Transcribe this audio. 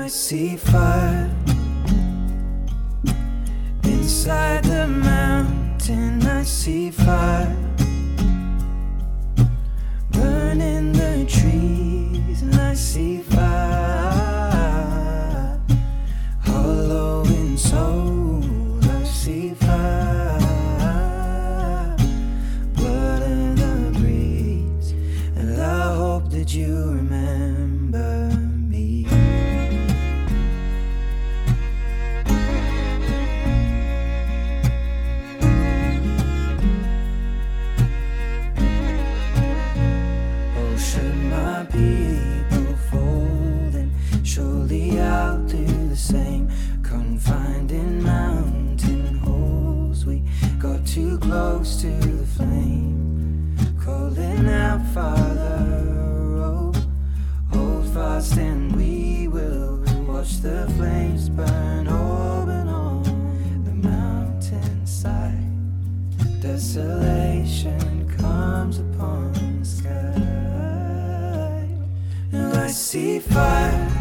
see fire inside the mountain. I see fire burning the trees, and I see fire hollow in soul. I see fire, blood in the breeze, and I hope that you remember me. Should my people fall, then surely I'll do the same. Confined in mountain holes, we got too close to the flame. Calling out, Father, oh, hold fast and we will watch the flames burn open on the mountainside. Desolation comes upon the sky. I see fire